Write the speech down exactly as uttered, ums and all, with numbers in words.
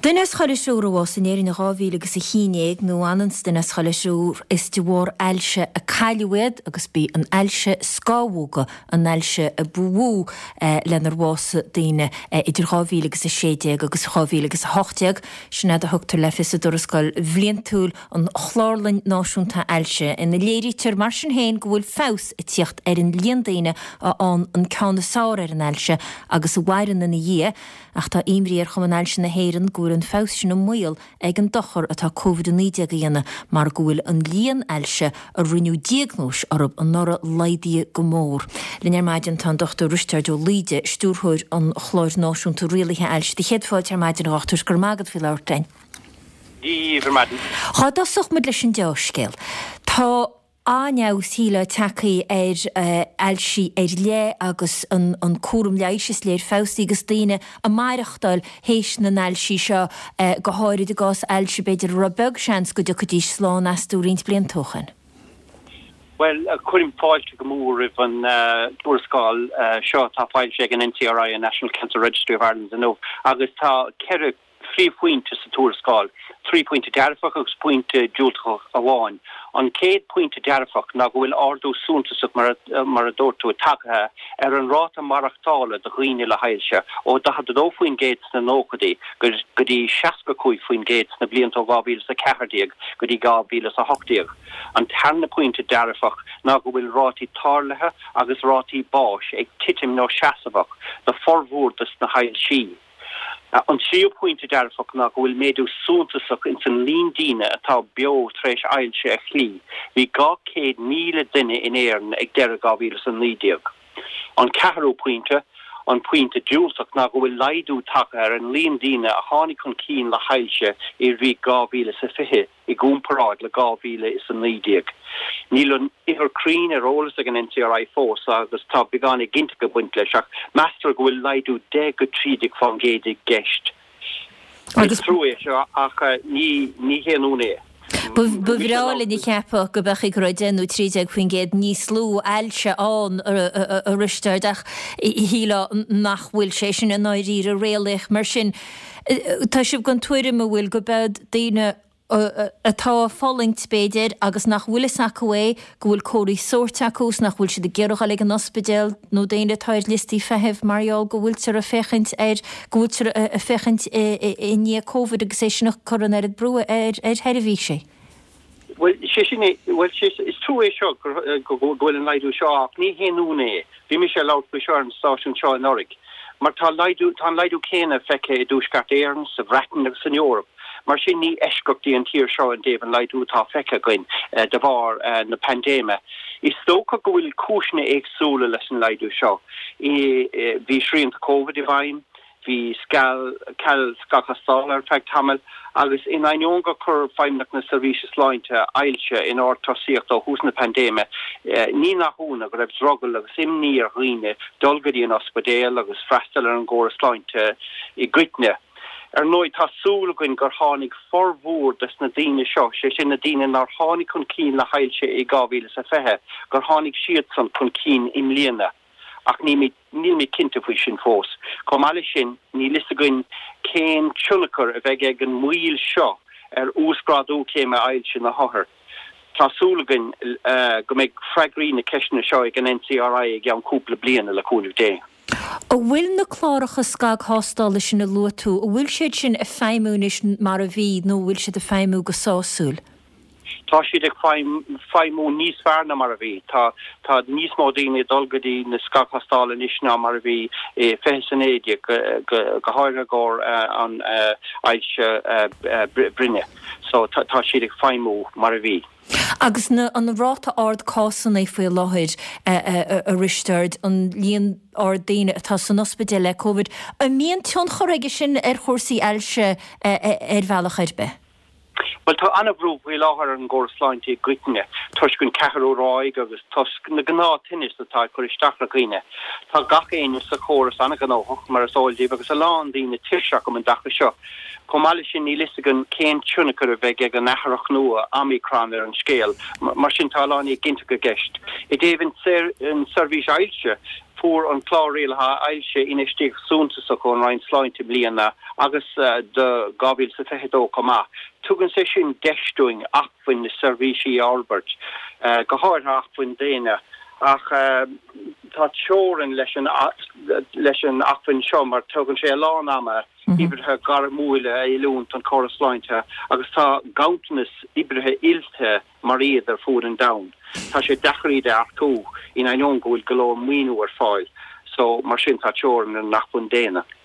Dyna schoilisiwr o was yn erin y gofil agos y chinig nhw anans dyna schoilisiwr is di war elsio y caeliwyd agos bu yn elsio sgawwg yn elsio y bww len yr was dyna idir gofil agos y siedig agos y gofil agos y hochtiag sy'n edrych hwgtwr leffus y dwrysgol flientŵl yn chlorlyn nosiwn ta elsio yn y leiri tyr marsin hen gwyl ffaws y tiocht er yn lien dyna o'n yn cawn y sawr er yn elsio agos y wairin yn y ie ach ta imri er chom yn elsio na heirin gwyl yn ffaws sy'n ymwyl ag yn dochor atá covid nineteen gyna mar gwyl yn lien elsio y rhyniw diagnós arab yn nora laidi gymor. Lynir maidin tan doctor Richard o Leide stúrhwyr yn chlor nosiwn to really ha elsio. Di hedfod er maidin o ochtwrs gyrmagad fyl awr dain. Di vermadin. Chod oswch myd lys yn diosgil. Ta Aniaw síla taci er uh, elsi er le agus an, an cwrwm leisis leir fawsti agus dine a mairachtal heis na elsi sio uh, gohorid y gos elsi beidir rybeg sians gyda cydys slán astwrint blian tochen? Well, uh, cwrwm ffael to gymwr if an uh, dwrsgol uh, sio ta ffael seg an N T R I, a National Cancer Registry of Ireland yn nhw agus ta cerrig three point to Saturskal, three point to Darfach, point to Jultach Awan. On Cade point to Darfach, now will ordo soon to suck Marador to attack her, er an rata Marachtala, the Green la Hailsha, or the had no Fuin Gates and Nokadi, goody Shaska Kui Fuin Gates, the Bliant of Gavils a Cahardig, goody Gavils a Hochdig. And Tarna point to Darfach, now will roti Tarlaha, agus roti Bosch, a Titim no Shasavach, the forward the Snahail She. Uh, on trio pointe Darfach na go will medu soontasach in san lean dina atá bio tresh ailse a chli. Vi ga céad míle dinne in éirn ag dera gavílas an lídiag. On Caharo pointe, on pointe Julsach na go will laidu takar an lean dina a hánig con keen la hailse i ri gavílas a fihe i gúmparad le gavila is an lídiag. Nílun ihar crín ar ólas ag an N T R I fós agus tá began i ginta go buint leis ach master go bhfuil laidú de go trídig fan gédig gest. Agus trúi seo ach ní ní héanúna. Bufrála ní cheappa go bach i groidenú trídig chuin géad ní slú eilse an a ristardach híla nach bhfuil sé sin an áirír a réalich mar sin tá sib gan tuairim a bhfuil go bed daine atá falling spéidir agus nach bhfuil sacaway go bhfuil cóirí sortacús nach bhfuil si de gearach alig an ospidéal nó daine táir listí feheh mariol go bhfuil tar a fechint er go bhfuil tar a fechint i ní covid agus é sin nach coronarid brua er er herví sé. Well, she well, she's it's two way shock go go and laidu shock ni henune vi mi shall out bishar and station show Norwich mar ta laidu ta laidu kena feke dushkat airns of ratten of in Europe mar sin ni eskok the entire show and David laidu ta feke goin the var and the pandemic is so go will kushne exula lesson laidu show e vi shrink covid divine vi skal kal skakastal in fact hamel agus in ein jonga kur feimnach na services line to ailse in or tosiachto hús na pandéme ní na húna go raibh drogel agus imní ar riine dulgadi in ospedéal agus freistal ar an góras line to i gritne er noi tasúl goin gur hánig forvúr des na dine seo sé sin na dine nar hánig chun cín le hailse i gávíle sa fehe gur hánig siad san chun cín im líana ach ní mi ní mi cinnte fwy sin fós. Com alle sin ní liste goin céim tjúlachar a bheith ag an muil seo ar úsgradú céim a ail sin a hothar. Tásúlagan uh, go méid freagrí na ceisna seo ag an N C R I ag an cúpla bliana le cúnú dé. A bhfuil na chláracha scag hostáil sin na luatú, a bhfuil siad sin a feimúnis mar a bhí nó bhfuil siad a feimú go sásúil? Tá siad ag feimú níos fearna mar a bhí. Tá tá níos mó daoine dulgadí na scachastála níosna mar a bhí fehesanéide go háire góir an ailse brinne. So tá siad ag feimú mar a bhí. Agus na an ráta ard cásan é faoi láthid a ristard an líon ard daine atá san ospidéal le covid. A míon tion choréige sin ar chósaí eilse ar bhealach be? Well, tá anna brú bhí láthar an ggóras láinte gritne, tuis gon cethar ó ráig agus tuis na gná tinnis atá chuir isteach le gine. Tá gach éine sa chóras anna gnóach mar is áildíh agus a lán daoine tíirseach go an dacha seo. Com alle sin ní listigan céim túnachar a bheith ag an nacharach nua Omicron ar an scéal, mar sin tá lána ginta go gist. I déobh an service ailse voor an chláréil ha eilse inistíigh súnta sa chun rein sláinte bliana agus uh, de gabil sa fehedó komma. Tugann sé sin deistúing achfuin na Servisi Albert uh, go háir achfuin déine ach uh, tá teoran leis an leis an achfuin seo mar tugann sé lán ama ibrethe gar múile é lúnt an choras sláinte agus tá gauntanas ibrethe ilte mar iad ar fud an down. Tá sé dachríide achú in ein ongóil goló míú ar fáil, so mar sin tá teoran an nachfuin déine.